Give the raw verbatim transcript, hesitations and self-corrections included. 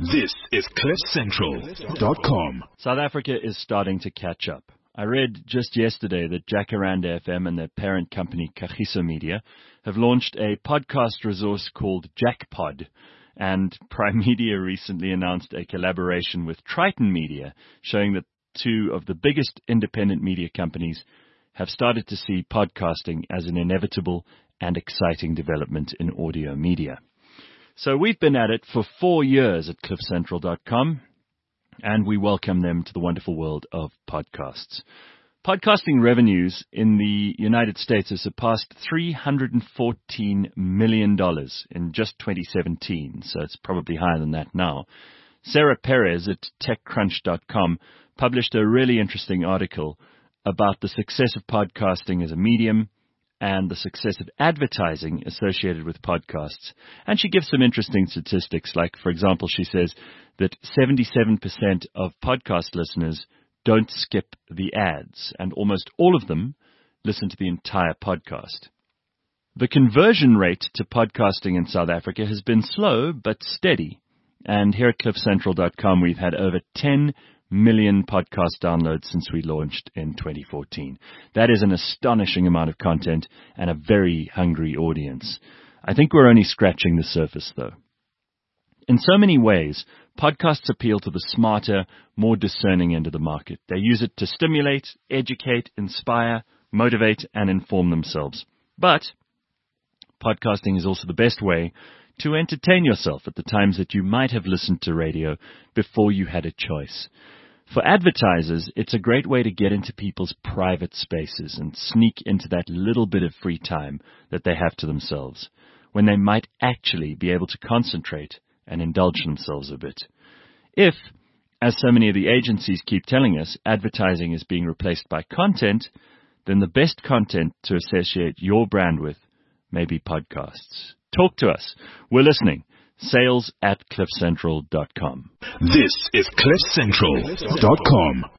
This is cliff central dot com. South Africa is starting to catch up. I read just yesterday that Jacaranda F M and their parent company Kagiso Media have launched a podcast resource called JackPod, and Prime Media recently announced a collaboration with Triton Media, showing that two of the biggest independent media companies have started to see podcasting as an inevitable and exciting development in audio media. So we've been at it for four years at cliff central dot com, and we welcome them to the wonderful world of podcasts. Podcasting revenues in the United States have surpassed three hundred fourteen million dollars in just twenty seventeen, so it's probably higher than that now. Sarah Perez at tech crunch dot com published a really interesting article about the success of podcasting as a medium and the success of advertising associated with podcasts. And she gives some interesting statistics, like, for example, she says that seventy-seven percent of podcast listeners don't skip the ads, and almost all of them listen to the entire podcast. The conversion rate to podcasting in South Africa has been slow but steady. And here at cliff central dot com, we've had over ten million podcast downloads since we launched in twenty fourteen. That is an astonishing amount of content and a very hungry audience. I think we're only scratching the surface, though. In so many ways, podcasts appeal to the smarter, more discerning end of the market. They use it to stimulate, educate, inspire, motivate, and inform themselves. But podcasting is also the best way to entertain yourself at the times that you might have listened to radio before you had a choice. For advertisers, it's a great way to get into people's private spaces and sneak into that little bit of free time that they have to themselves, when they might actually be able to concentrate and indulge themselves a bit. If, as so many of the agencies keep telling us, advertising is being replaced by content, then the best content to associate your brand with may be podcasts. Talk to us. We're listening. Sales at cliff central dot com. This is cliff central dot com.